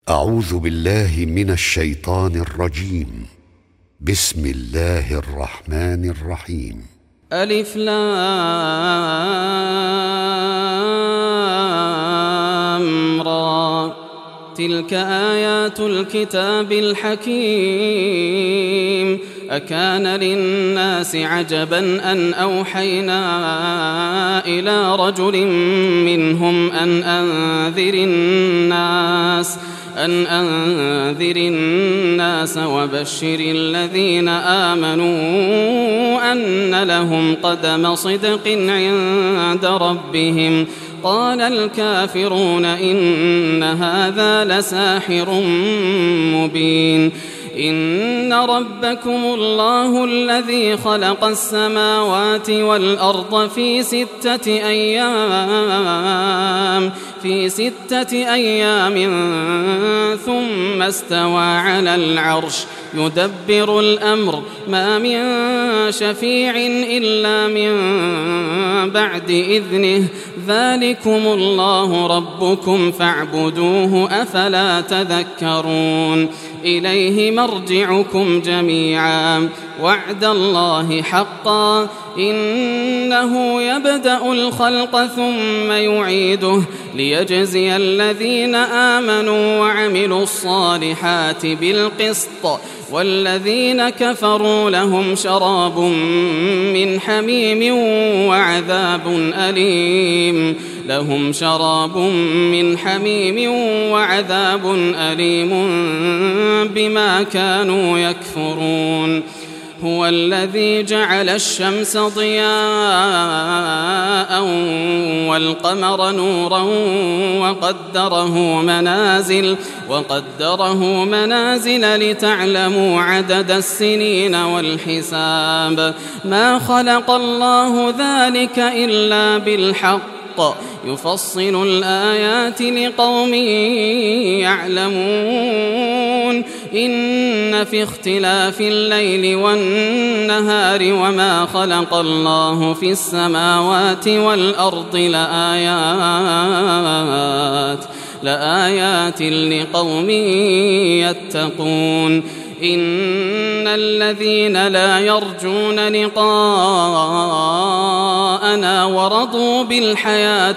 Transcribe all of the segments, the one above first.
أعوذ بالله من الشيطان الرجيم. بسم الله الرحمن الرحيم. ألف لام را، تلك آيات الكتاب الحكيم. أكان للناس عجبا أن أوحينا إلى رجل منهم أن أنذر الناس وبشر الذين آمنوا أن لهم قدم صدق عند ربهم. قال الكافرون إن هذا لساحر مبين. إن ربكم الله الذي خلق السماوات والأرض في 6 أيام ثم استوى على العرش يدبر الأمر، ما من شفيع إلا من بعد إذنه. ذلكم الله ربكم فاعبدوه، أفلا تذكرون. إليه مرجعكم جميعا، وعد الله حقا، إنه يبدأ الخلق ثم يعيده ليجزي الذين آمنوا وعملوا الصالحات بالقسط، والذين كفروا لهم شراب من حميم وعذاب أليم بما كانوا يكفرون. هو الذي جعل الشمس ضياء والقمر نورا وقدره منازل لتعلموا عدد السنين والحساب. ما خلق الله ذلك إلا بالحق، يفصل الآيات لقوم يعلمون. إن في اختلاف الليل والنهار وما خلق الله في السماوات والأرض لآيات لقوم يتقون. إن الذين لا يرجون لقاءنا ورضوا بالحياة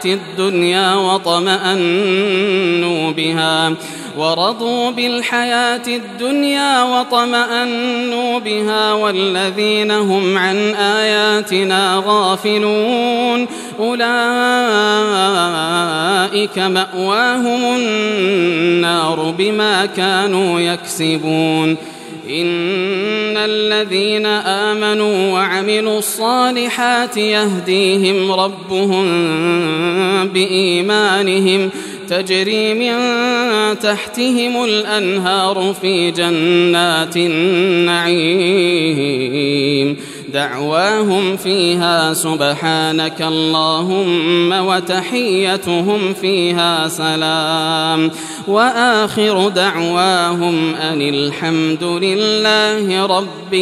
الدنيا وطمأنوا بها والذين هم عن آياتنا غافلون أولئك مأواهم النار بما كانوا يكسبون. إن الذين آمنوا وعملوا الصالحات يهديهم ربهم بإيمانهم، تجري من تحتهم الأنهار في جنات النعيم. دعواهم فيها سبحانك اللهم وتحيتهم فيها سلام، وآخر دعواهم أن الحمد لله رب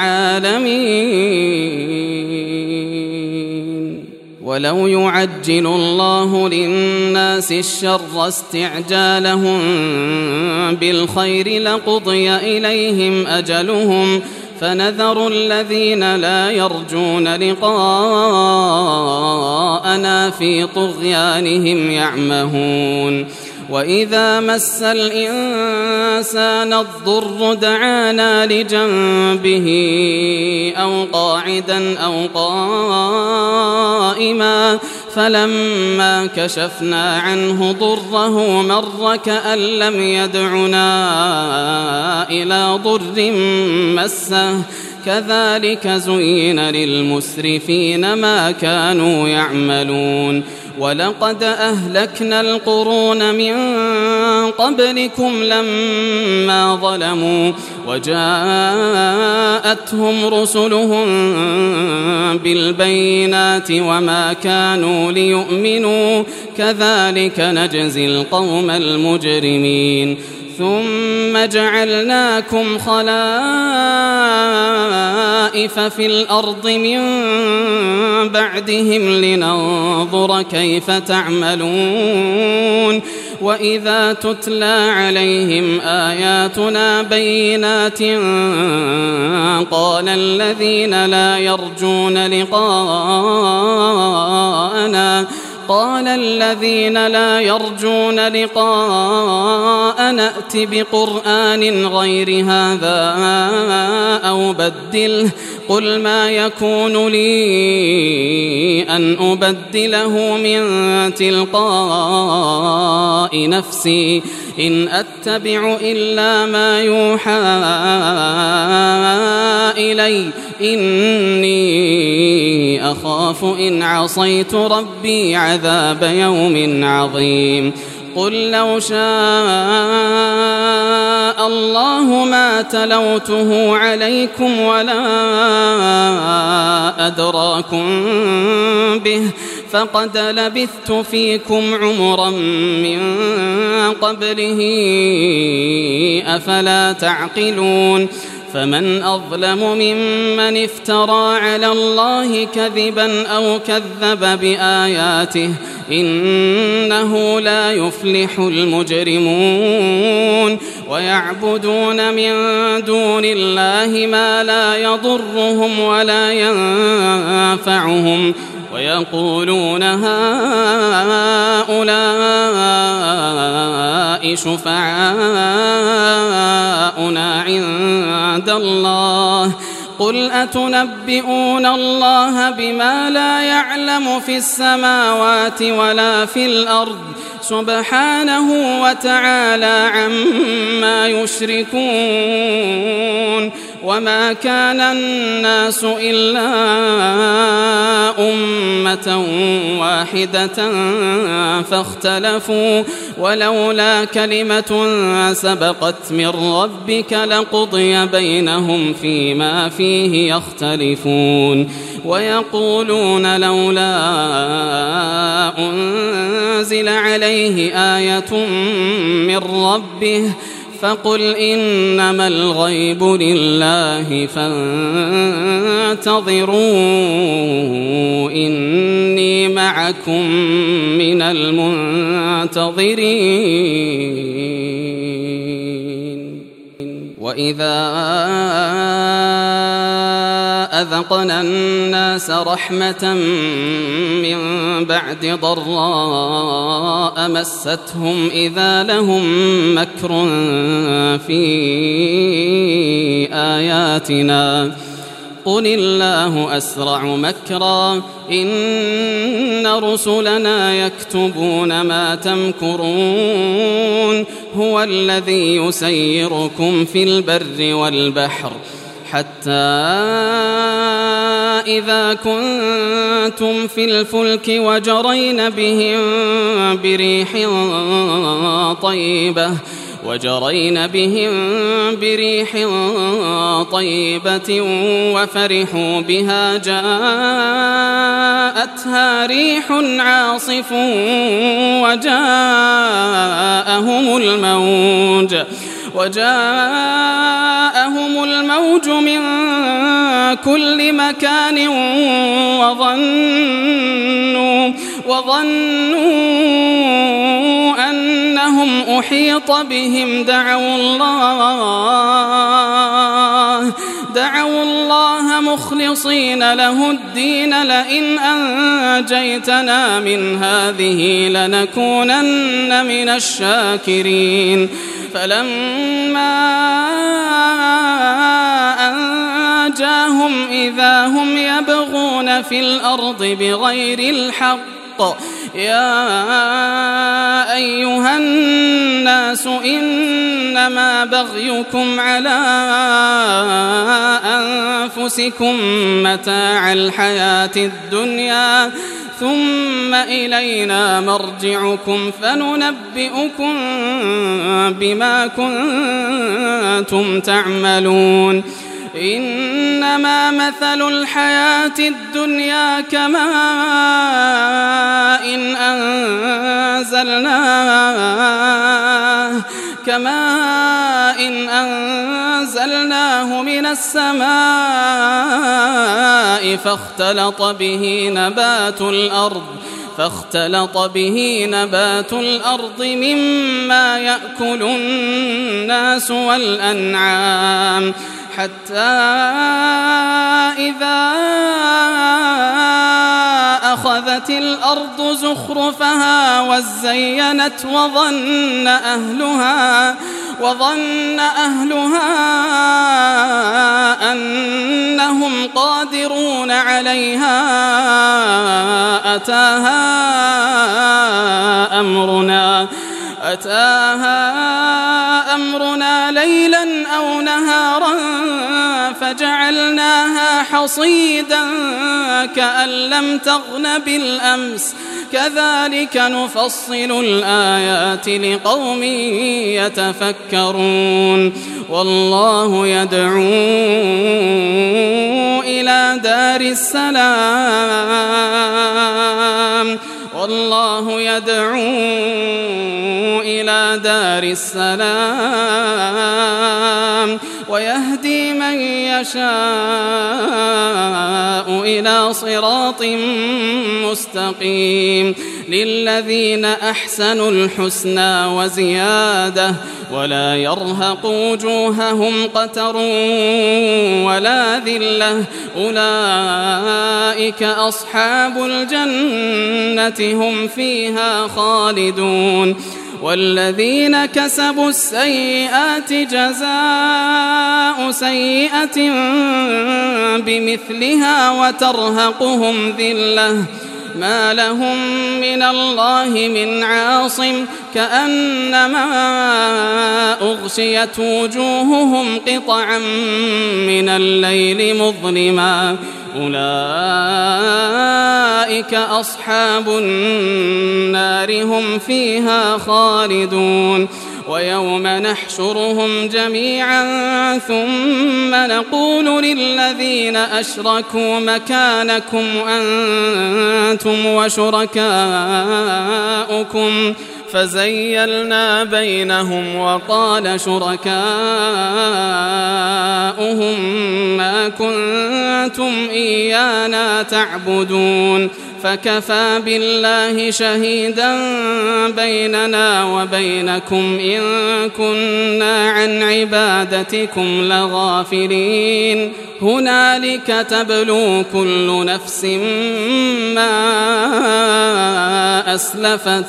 العالمين. ولو يعجل الله للناس الشر استعجالهم بالخير لقضي إليهم أجلهم، فنذر الذين لا يرجون لقاءنا في طغيانهم يعمهون. وإذا مس الإنسان الضر دعانا لجنبه أو قاعدا أو قائما، فلما كشفنا عنه ضره مر كأن لم يدعنا إلى ضر مسه. كذلك زين للمسرفين ما كانوا يعملون. ولقد أهلكنا القرون من قبلكم لما ظلموا وجاءتهم رسلهم بالبينات وما كانوا ليؤمنوا، كذلك نجزي القوم المجرمين. ثم جعلناكم خلائف في الأرض من بعدهم لننظر كيف تعملون وإذا تتلى عليهم آياتنا بينات قال الذين لا يرجون لقاءنا ائت بقرآن غير هذا أو بدله قل ما يكون لي أن أبدله من تلقاء نفسي إن أتبع إلا ما يوحى إلي إني أخاف إن عصيت ربي عذاب يوم عظيم قل لو شاء الله ما تلوته عليكم ولا أدراكم به فقد لبثت فيكم عمرا من قبله أفلا تعقلون فمن أظلم ممن افترى على الله كذبا أو كذب بآياته إنه لا يفلح المجرمون ويعبدون من دون الله ما لا يضرهم ولا ينفعهم ويقولون هؤلاء شفعاؤنا عند الله قل أتنبئون الله بما لا يعلم في السماوات ولا في الأرض سبحانه وتعالى عما يشركون وما كان الناس إلا أمة واحدة فاختلفوا ولولا كلمة سبقت من ربك لقضي بينهم فيما فيه يختلفون ويقولون لولا أنزل عليه آية من ربه فقل إنما الغيب لله فانتظروا إني معكم من المنتظرين وإذا أذقنا الناس رحمة من بعد ضراء مستهم إذا لهم مكر في آياتنا قل الله أسرع مكرا إن رسلنا يكتبون ما تمكرون هو الذي يسيركم في البر والبحر حتى إذا كنتم في الفلك وجرين بهم بريح طيبة وفرحوا بها جاءتها ريح عاصف وجاءهم الموج من كل مكان وظنوا أنهم أحيط بهم دعوا الله مخلصين له الدين لئن أنجيتنا من هذه لنكونن من الشاكرين فلما أنجاهم إذا هم يبغون في الأرض بغير الحق يا أيها الناس إنما بغيكم على أنفسكم متاع الحياة الدنيا ثم إلينا مرجعكم فننبئكم بما كنتم تعملون إنما مثل الحياة الدنيا كماء إن أنزلناه من السماء فاختلط به نبات الأرض فاختلط به نبات الأرض مما يأكل الناس والأنعام حتى إذا أخذت الأرض زخرفها وزينت وظن أهلها أنهم قادرون عليها أتاها أمرنا ليلا أو نهارا فجعلناها حصيدا كأن لم تغن بالأمس كذلك نفصل الآيات لقوم يتفكرون والله يدعو إلى دار السلام ويهدي من يشاء إلى صراط مستقيم للذين أحسنوا الحسنى وزيادة ولا يرهق وجوههم قتر ولا ذلة أولئك أصحاب الجنة هم فيها خالدون والذين كسبوا السيئات جزاء سيئة بمثلها وترهقهم ذلة ما لهم من الله من عاصم كأنما أغشيت وجوههم قطعا من الليل مظلما أولئك أصحاب النار هم فيها خالدون ويوم نحشرهم جميعا ثم نقول للذين أشركوا مكانكم أنتم وشركاؤكم فزيلنا بينهم وقال شركاؤهم ما كنتم إيانا تعبدون فكفى بالله شهيدا بيننا وبينكم إن كنا عن عبادتكم لغافلين هنالك تبلو كل نفس ما أسلفت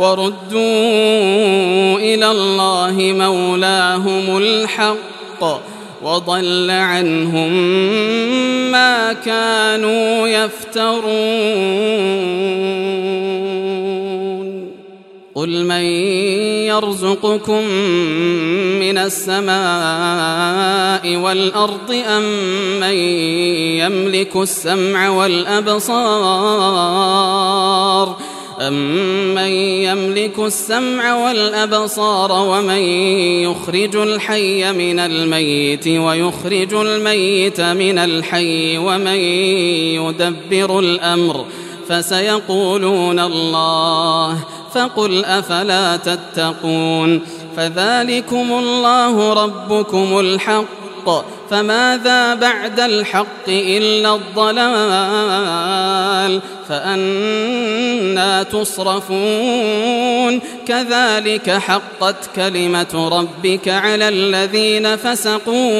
وردوا إلى الله مولاهم الحق وضل عنهم ما كانوا يفترون قل من يرزقكم من السماء والأرض أم من يملك السمع والأبصار ومن يخرج الحي من الميت ويخرج الميت من الحي ومن يدبر الأمر فسيقولون الله فقل أفلا تتقون فذلكم الله ربكم الحق فماذا بعد الحق إلا الضلال فأنى تصرفون كذلك حقت كلمة ربك على الذين فسقوا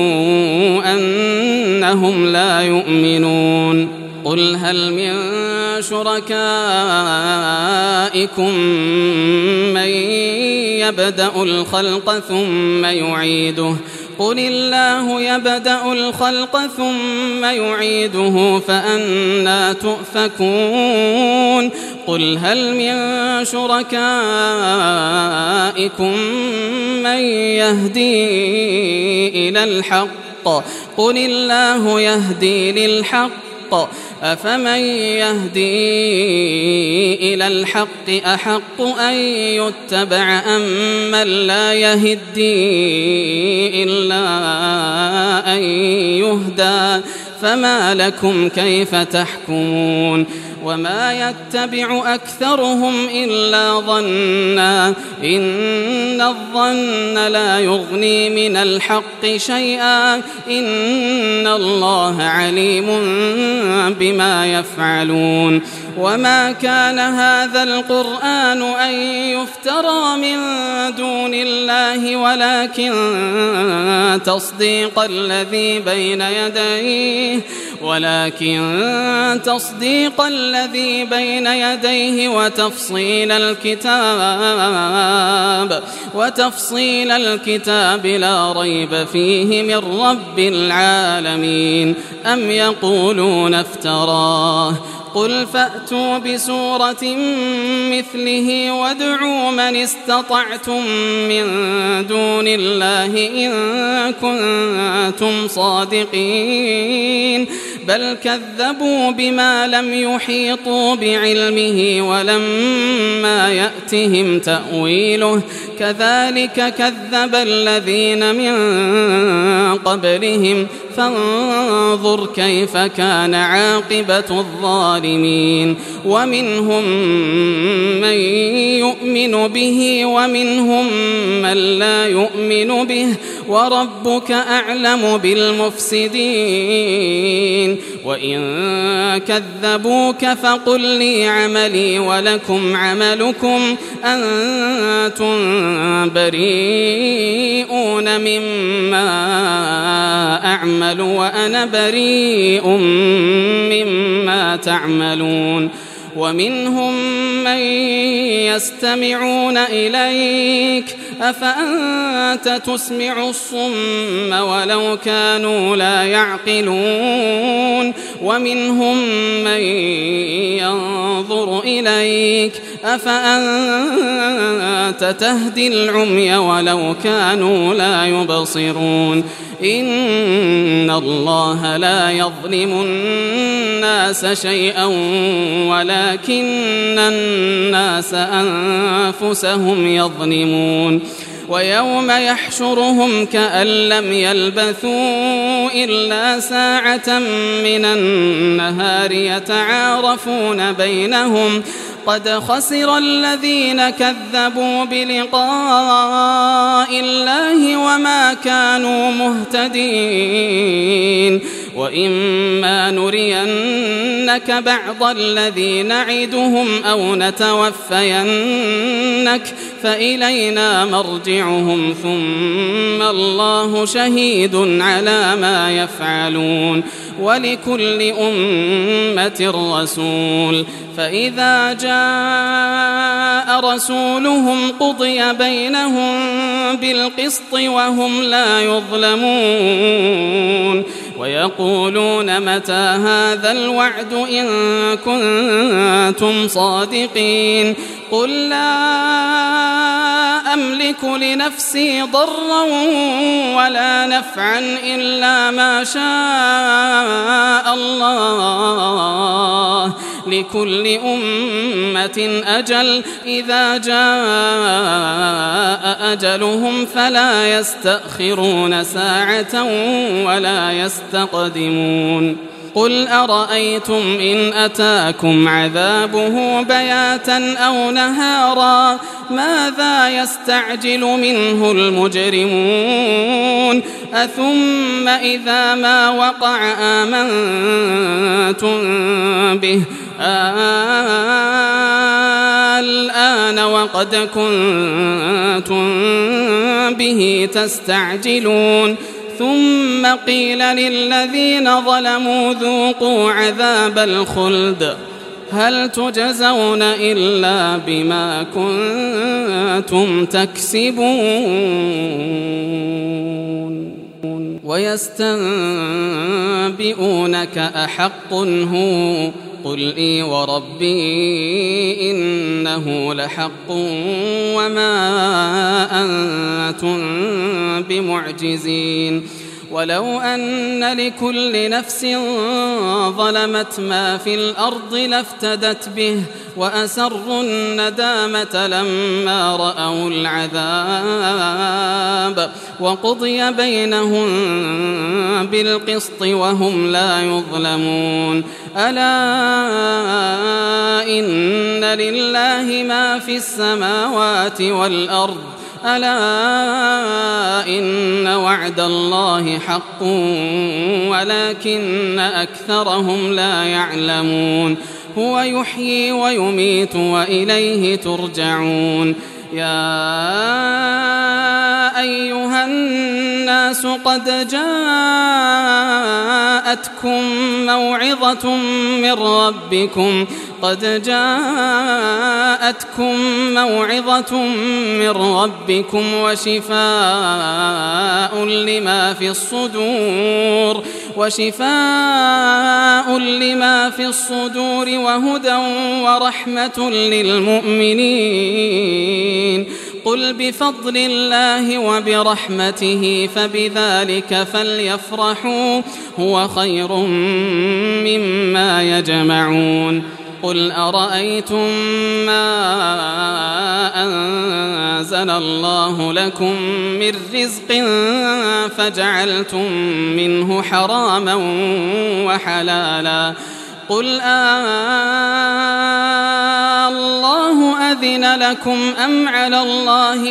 أنهم لا يؤمنون قل هل من شركائكم من يبدأ الخلق ثم يعيده قل الله يبدأ الخلق ثم يعيده فأنى تؤفكون قل هل من شركائكم من يهدي إلى الحق قل الله يهدي للحق أفمن يهدي إلى الحق أحق أن يتبع أم من لا يهدي إلا أن يهدى فما لكم كيف تحكمون وما يتبع أكثرهم إلا ظنا إن الظن لا يغني من الحق شيئا إن الله عليم بما يفعلون وما كان هذا القرآن أن يفترى من دون الله ولكن تصديق الذي بين يديه وتفصيل الكتاب لا ريب فيه من رب العالمين أم يقولون افتراه قل فأتوا بسورة مثله وادعوا من استطعتم من دون الله إن كنتم صادقين بل كذبوا بما لم يحيطوا بعلمه ولما يأتهم تأويله كذلك كذب الذين من قبلهم فانظر كيف كان عاقبة الظالمين ومنهم من يؤمن به ومنهم من لا يؤمن به وربك أعلم بالمفسدين وإن كذبوك فقل لي عملي ولكم عملكم أنتم بريئون مما أعمل وأنا بريء مما تعملون ومنهم من يستمعون إليك أفأنت تسمع الصم ولو كانوا لا يعقلون ومنهم من ينظر إليك أفأنت تهدي العمي ولو كانوا لا يبصرون إن الله لا يظلم الناس شيئا ولكن الناس أنفسهم يظلمون ويوم يحشرهم كأن لم يلبثوا إلا ساعة من النهار يتعارفون بينهم قد خسر الذين كذبوا بلقاء الله وما كانوا مهتدين وإما نرينك بعض الذي نعدهم أو نتوفينك فإلينا مرجعهم ثم الله شهيد على ما يفعلون ولكل أمة رسول فإذا جاء رسولهم قضي بينهم بالقسط وهم لا يظلمون ويقولون متى هذا الوعد إن كنتم صادقين قل لا أملك لنفسي ضرا ولا نفعا إلا ما شاء الله لكل أمة أجل إذا جاء أجلهم فلا يستأخرون ساعة ولا يستقدمون قل أرأيتم إن أتاكم عذابه بياتا أو نهارا ماذا يستعجل منه المجرمون أثم إذا ما وقع آمنتم به الآن وقد كنتم به تستعجلون ثم قيل للذين ظلموا ذوقوا عذاب الخلد هل تجزون إلا بما كنتم تكسبون ويستنبئونك أحق هو قل إي وربي إنه لحق وما أنتم بمعجزين ولو أن لكل نفس ظلمت ما في الأرض لافتدت به وأسروا الندامة لما رأوا العذاب وقضي بينهم بالقسط وهم لا يظلمون ألا إن لله ما في السماوات والأرض ألا إن وعد الله حق ولكن أكثرهم لا يعلمون هو يحيي ويميت وإليه ترجعون يا أيها الناس قد جاءتكم موعظة من ربكم وشفاء لما في الصدور وهدى ورحمة للمؤمنين قل بفضل الله وبرحمته فبذلك فليفرحوا هو خير مما يجمعون قل أرأيتم ما أنزل الله لكم من رزق فجعلتم منه حراما وحلالا قل الله أذن لكم أم على الله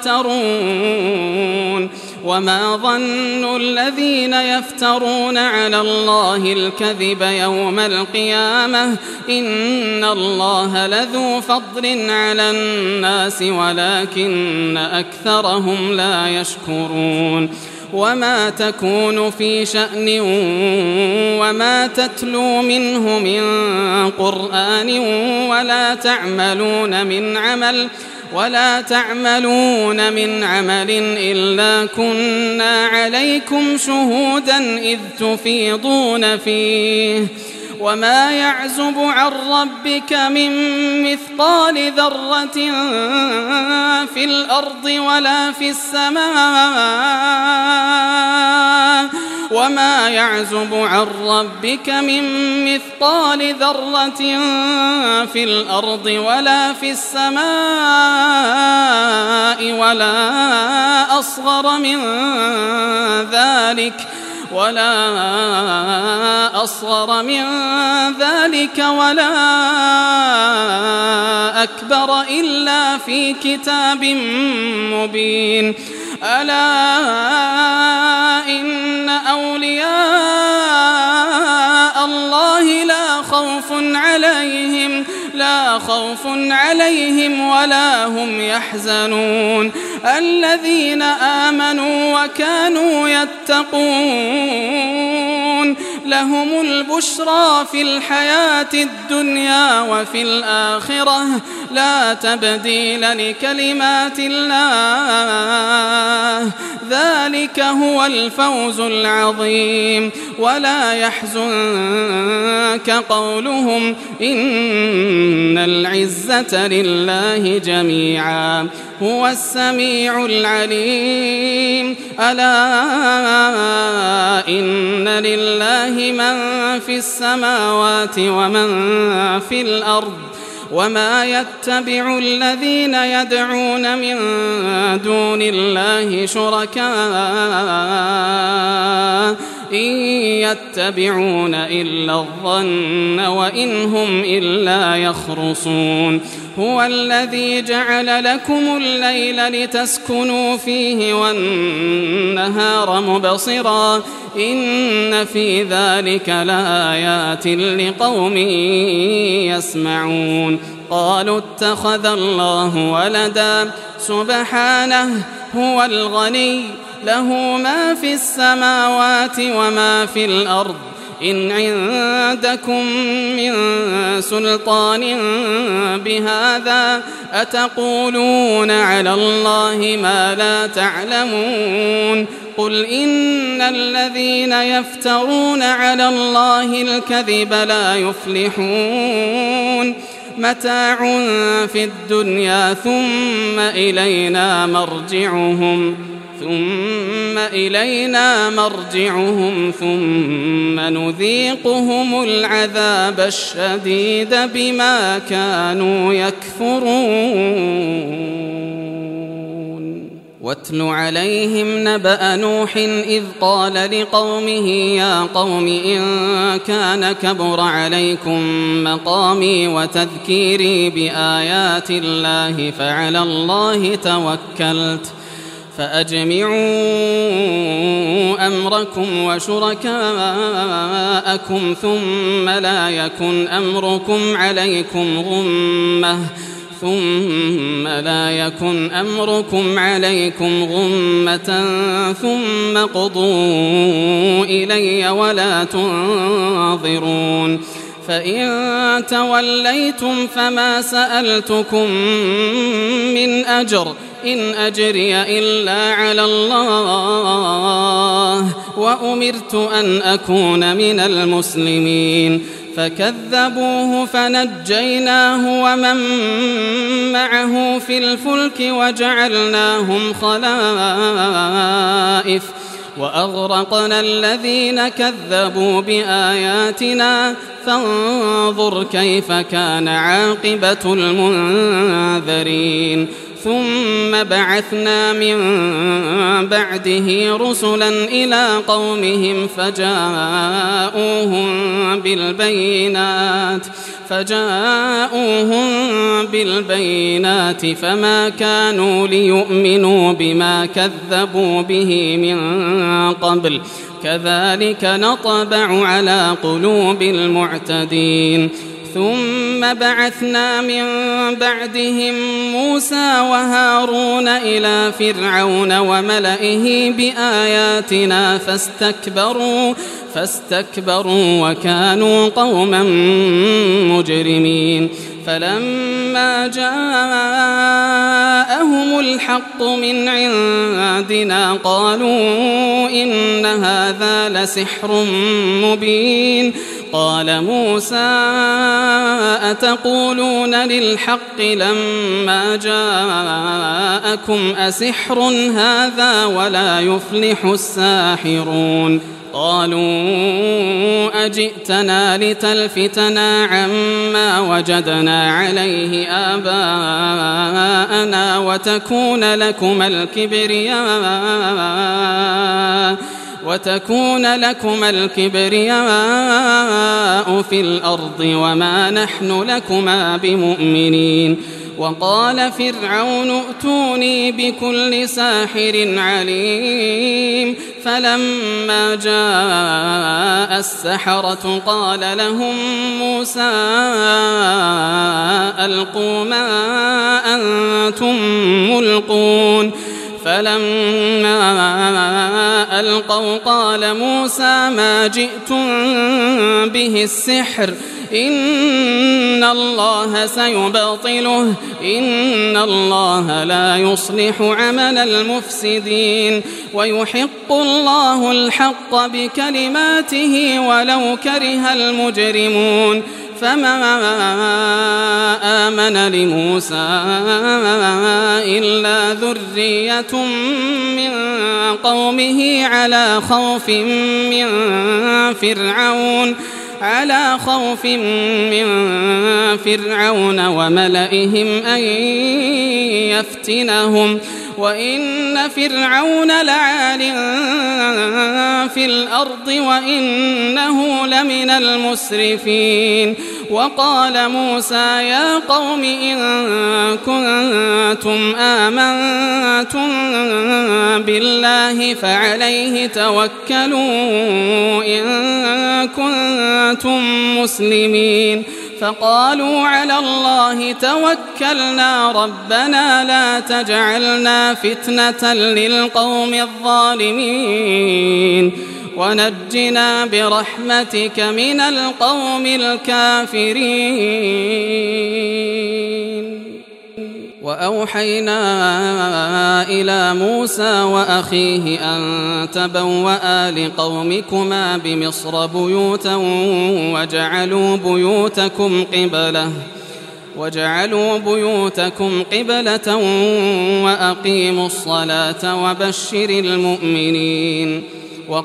تفترون وما ظن الذين يفترون على الله الكذب يوم القيامة إن الله لذو فضل على الناس ولكن أكثرهم لا يشكرون وما تكون في شأن وما تتلو منه من قرآن ولا تعملون من عمل إلا كنا عليكم شهودا إذ تفيضون فيه وما يعزب عن ربك من مثقال ذرة في الأرض ولا في السماء وما يعزب عن ربك من مثقال ذرة في الأرض ولا في السماء ولا أصغر من ذلك ولا أكبر إلا في كتاب مبين ألا إن أولياء الله لا خوف عليهم ولا هم يحزنون الذين آمنوا وكانوا يتقون لهم البشرى في الحياة الدنيا وفي الآخرة لا تبديل لكلمات الله ذلك هو الفوز العظيم ولا يحزنك قولهم إن العزة لله جميعا هو السميع العليم ألا إن لله من في السماوات ومن في الأرض وما يتبع الذين يدعون من دون الله شركاء إن يتبعون إلا الظن وإن هم إلا يخرصون هو الذي جعل لكم الليل لتسكنوا فيه والنهار مبصرا إن في ذلك لآيات لقوم يسمعون قالوا اتخذ الله ولدا سبحانه هو الغني له ما في السماوات وما في الأرض إن عندكم من سلطان بهذا أتقولون على الله ما لا تعلمون قل إن الذين يفترون على الله الكذب لا يفلحون متاع في الدنيا ثم إلينا مرجعهم ثم نذيقهم العذاب الشديد بما كانوا يكفرون واتل عليهم نبأ نوح إذ قال لقومه يا قوم إن كان كبر عليكم مقامي وتذكيري بآيات الله فعلى الله توكلت فأجمعوا أمركم وشركاءكم ثم لا يكن أمركم عليكم غمة ثم قضوا إلي ولا تنظرون فإن توليتم فما سألتكم من أجر إن أجري إلا على الله وأمرت أن أكون من المسلمين فكذبوه فنجيناه ومن معه في الفلك وجعلناهم خلائف وأغرقنا الذين كذبوا بآياتنا فانظر كيف كان عاقبة المنذرين ثم بعثنا من بعده رسلا إلى قومهم فجاءوهم بالبينات فما كانوا ليؤمنوا بما كذبوا به من قبل كذلك نطبع على قلوب المعتدين ثم بعثنا من بعدهم موسى وهارون إلى فرعون وملئه بآياتنا فاستكبروا وكانوا قوما مجرمين فلما جاءهم الحق من عندنا قالوا إن هذا لسحر مبين قال موسى أتقولون للحق لما جاءكم أسحر هذا ولا يفلح الساحرون قالوا أجئتنا لتلفتنا عما وجدنا عليه آباءنا وتكون لكم الكبرياء في الأرض وما نحن لكما بمؤمنين وقال فرعون ائتوني بكل ساحر عليم فلما جاء السحرة قال لهم موسى ألقوا ما أنتم ملقون فلما ألقوا قال موسى ما جئتم به السحر إن الله سيبطله إن الله لا يصلح عمل المفسدين ويحق الله الحق بكلماته ولو كره المجرمون فما آمن لموسى إلا ذرية من قومه على خوف من فرعون وملئهم أن يفتنهم وإن فرعون لعال في الأرض وإنه لمن المسرفين وقال موسى يا قوم إن كنتم آمنتم بالله فعليه توكلوا إن كنتم مسلمين فقالوا على الله توكلنا ربنا لا تجعلنا فتنة للقوم الظالمين ونجنا برحمتك من القوم الكافرين وأوحينا إلى موسى وأخيه أن تبوأ لقومكما بمصر بيوتا وجعلوا بيوتكم قبلة وأقيموا الصلاة وبشر المؤمنين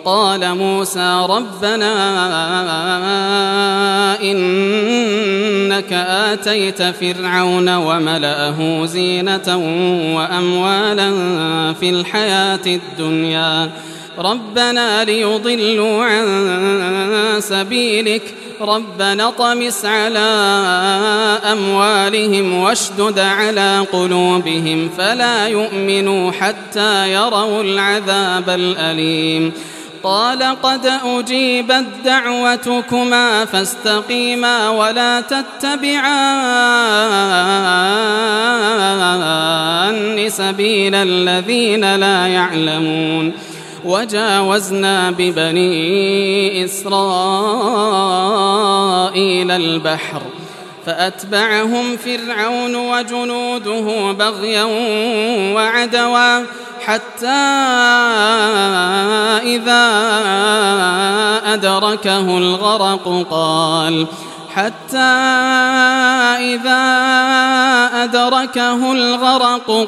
وقال موسى ربنا إنك إنك آتيت فرعون وملأه زينة وأموالا في الحياة الدنيا ربنا ليضلوا عن سبيلك ربنا اطمس على أموالهم واشدد على قلوبهم فلا يؤمنوا حتى يروا العذاب الأليم قال قد أجيبت دعوتكما فاستقيما ولا تتبعان سبيل الذين لا يعلمون وجاوزنا ببني إسرائيل البحر فأتبعهم فرعون وجنوده بغيا وعدوا حتى إذا أدركه الغرق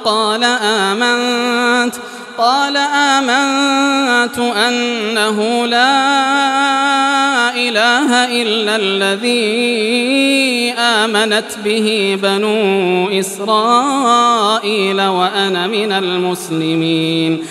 قال آمنت أنه لا إله إلا الذي آمنت به بنو إسرائيل وأنا من المسلمين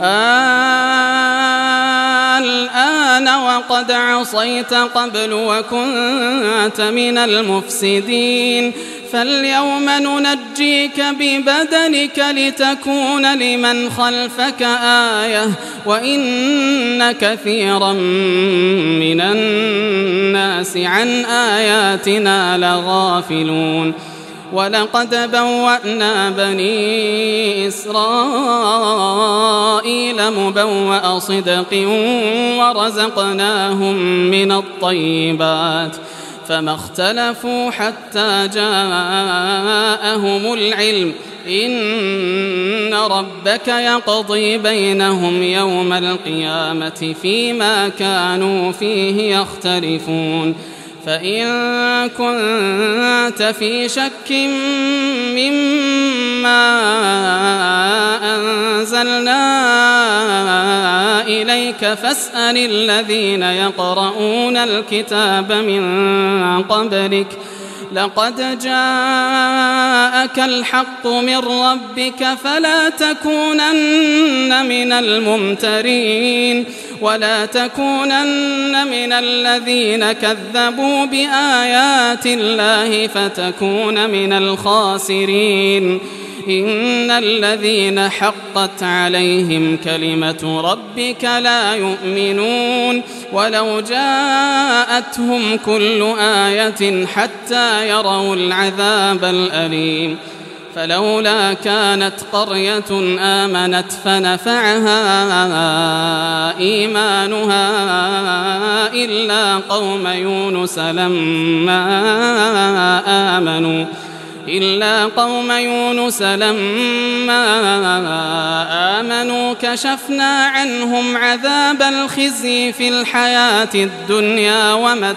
الآن وقد عصيت قبل وكنت من المفسدين فاليوم ننجيك ببدنك لتكون لمن خلفك آية وإن كثيرا من الناس عن آياتنا لغافلون ولقد بوأنا بني إسرائيل مبوأ صدق ورزقناهم من الطيبات فما اختلفوا حتى جاءهم العلم إن ربك يقضي بينهم يوم القيامة فيما كانوا فيه يختلفون فإن كنت في شك مما أنزلنا إليك فاسأل الذين يقرؤون الكتاب من قبلك لقد جاءك الحق من ربك فلا تكونن من الممترين ولا تكونن من الذين كذبوا بآيات الله فتكون من الخاسرين إن الذين حقت عليهم كلمة ربك لا يؤمنون ولو جاءتهم كل آية حتى يروا العذاب الأليم فلولا كانت قرية آمنت فنفعها إيمانها إلا قوم يونس لما آمنوا كشفنا عنهم عذاب الخزي في الحياة الدنيا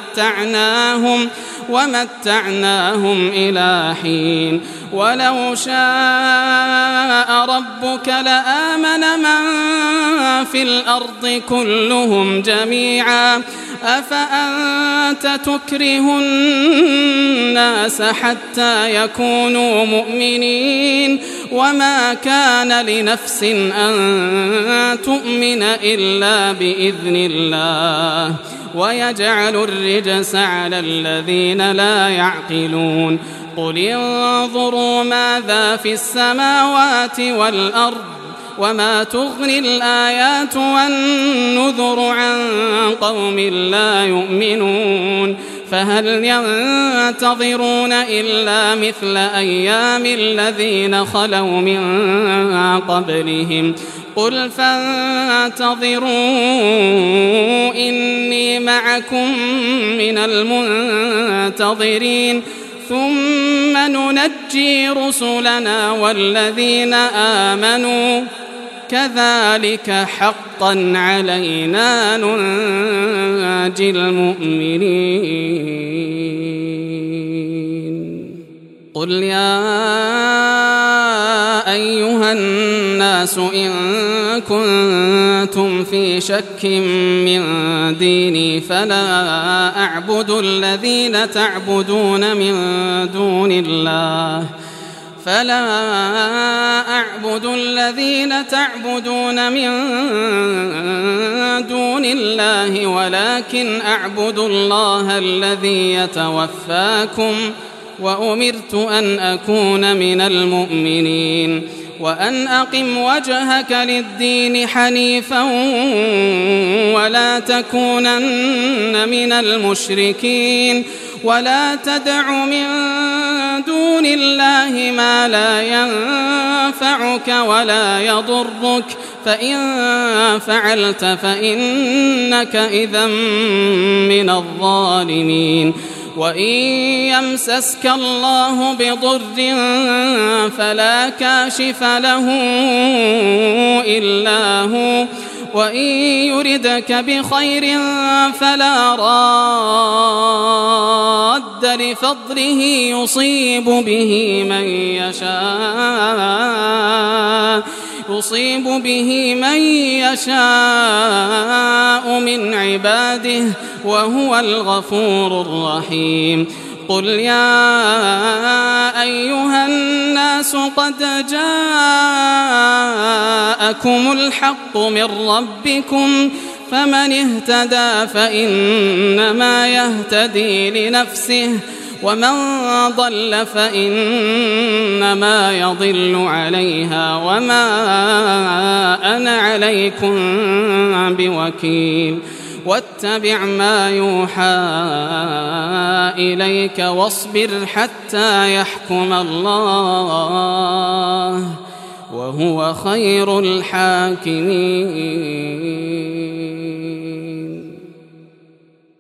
ومتعناهم إلى حين ولو شاء ربك لآمن من في الأرض كلهم جميعا أفأنت تكره الناس حتى يكونوا مؤمنين وما كان لنفس أن تؤمن إلا بإذن الله ويجعل الرجس على الذين لا يعقلون قل انظروا ماذا في السماوات والأرض وما تغني الآيات والنذر عن قوم لا يؤمنون فهل ينتظرون إلا مثل أيام الذين خلوا من قبلهم قل فانتظروا إني معكم من المنتظرين ثم ننجي رسلنا والذين آمنوا كذلك حقا علينا ننجي المؤمنين قل يا أيها الناس الناس إن كنتم في شك من ديني فلا أعبد الذين تعبدون من دون الله ولكن أعبد الله الذي يتوفاكم وأمرت أن أكون من المؤمنين وأن أقم وجهك للدين حنيفا ولا تكونن من المشركين ولا تدع من دون الله ما لا ينفعك ولا يضرك فإن فعلت فإنك إذا من الظالمين وإن يمسسك الله بضر فلا كاشف له إلا هو وإن يردك بخير فلا راد لفضله يصيب به من يشاء من عباده وهو الغفور الرحيم قل يا أيها الناس قد جاءكم الحق من ربكم فمن اهتدى فإنما يهتدي لنفسه ومن ضل فإنما يضل عليها وما أنا عليكم بوكيل واتبع ما يوحى إليك واصبر حتى يحكم الله وهو خير الحاكمين.